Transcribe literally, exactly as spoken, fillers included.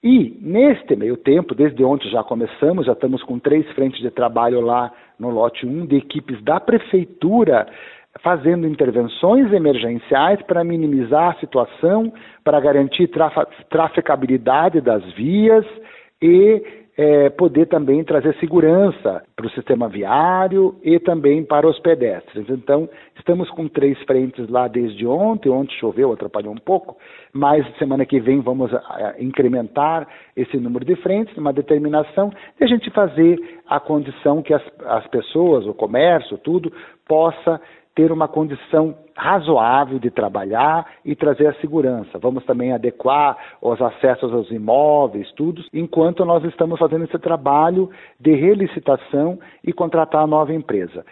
E, neste meio tempo, desde ontem já começamos, já estamos com três frentes de trabalho lá no lote um, de equipes da Prefeitura, fazendo intervenções emergenciais para minimizar a situação, para garantir traf- traficabilidade das vias e é, poder também trazer segurança para o sistema viário e também para os pedestres. Então, estamos com três frentes lá desde ontem, ontem choveu, atrapalhou um pouco, mas semana que vem vamos a, a, incrementar esse número de frentes, uma determinação de a gente fazer a condição que as, as pessoas, o comércio, tudo, possa ter uma condição razoável de trabalhar e trazer a segurança. Vamos também adequar os acessos aos imóveis, tudo, enquanto nós estamos fazendo esse trabalho de relicitação e contratar a nova empresa.